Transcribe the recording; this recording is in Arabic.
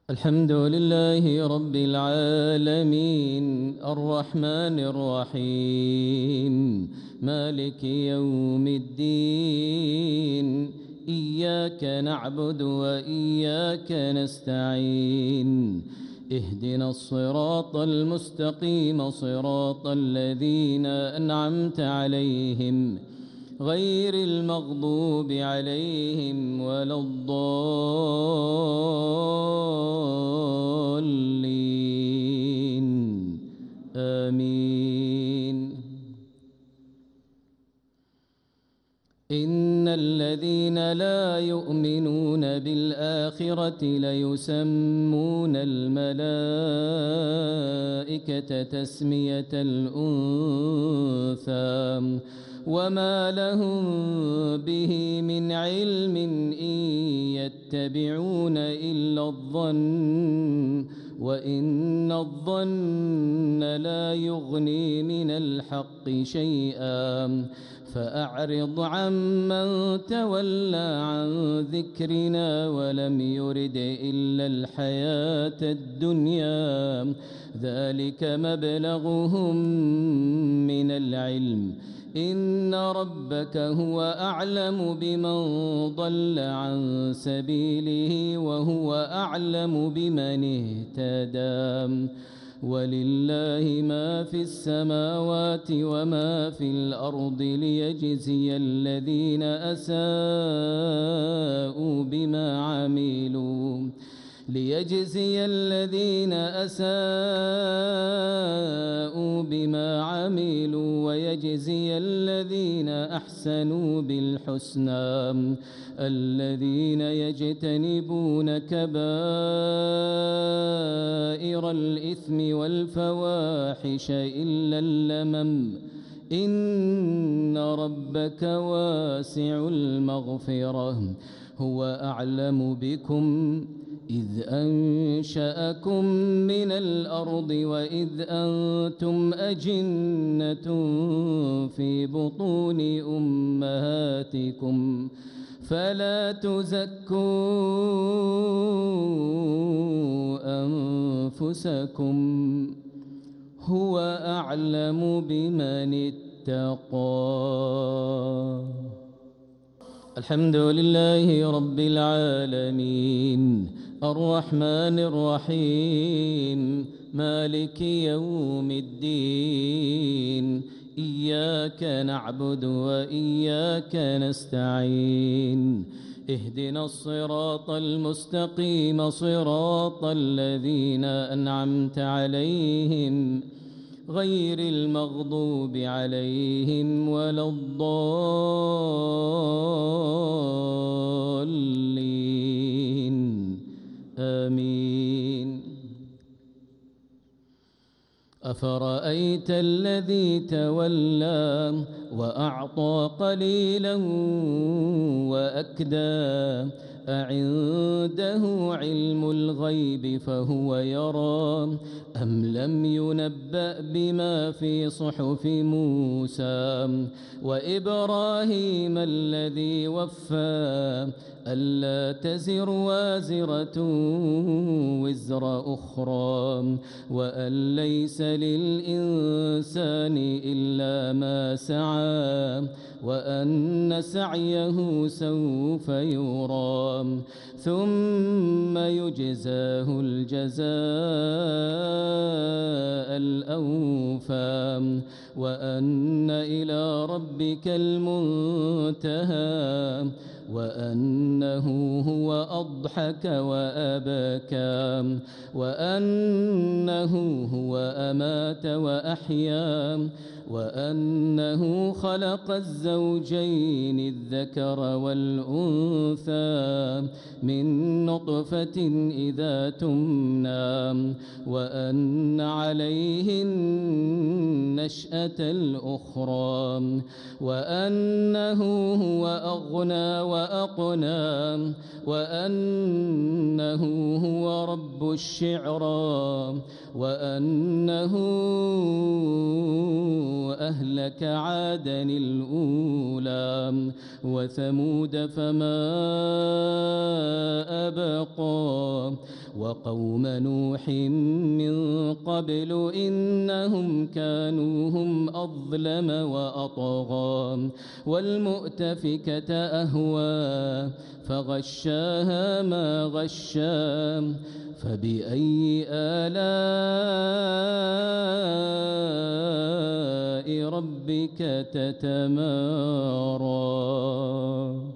الحمد لله رب العالمين الرحمن الرحيم مالك يوم الدين إياك نعبد وإياك نستعين اهدنا الصراط المستقيم صراط الذين أنعمت عليهم غير المغضوب عليهم ولا الضالين آمين. إن الذين لا يؤمنون بالآخرة ليسمون الملائكة تسمية الأنثى وما لهم به من علم إن يتبعون إلا الظن وإن الظن لا يغني من الحق شيئا فأعرض عمن تولى عن ذكرنا ولم يرد إلا الحياة الدنيا ذلك مبلغهم من العلم إن ربك هو أعلم بمن ضل عن سبيله وهو أعلم بمن اهتدى ولله ما في السماوات وما في الأرض ليجزي الذين أساءوا بما عملوا ويجزي الذين أحسنوا بالحسنى الذين يجتنبون كبائر الإثم والفواحش إلا اللمم إن ربك واسع المغفرة هو أعلم بكم إذ أنشأكم من الأرض وإذ أنتم أجنة في بطون أمهاتكم فلا تزكوا أنفسكم هو أعلم بمن اتقى. الحمد لله رب العالمين الرحمن الرحيم مالك يوم الدين إياك نعبد وإياك نستعين اهدنا الصراط المستقيم صراط الذين أنعمت عليهم غير المغضوب عليهم ولا الضالين آمين. أفرأيت الذي تولى وأعطى قليلا وأكدى أعنده علم الغيب فهو يرى أم لم ينبأ بما في صحف موسى وإبراهيم الذي وفى ألا تزر وازرة وزر أخرى وأن ليس للإنسان إلا ما سعى وأن سعيه سوف يرى ثم يجزاه الجزاء الأوفى وأن إلى ربك المنتهى وأنه هو أضحك وأبكى وأنه هو أمات وأحيا وأنه خلق الزوجين الذكر والأنثى من نطفة إذا تمنى وأن عليه النشأة الأخرى وأنه هو أغنى وأقنى وأنه هو رب الشعرى وأنه أهلك عادا الأولى وثمود فما أبقى وقوم نوح من قبل إنهم كانوا هم أظلم وأطغى والمؤتفكة أهوى فغشاها ما غشا فبأي آلاء ربك تتمارى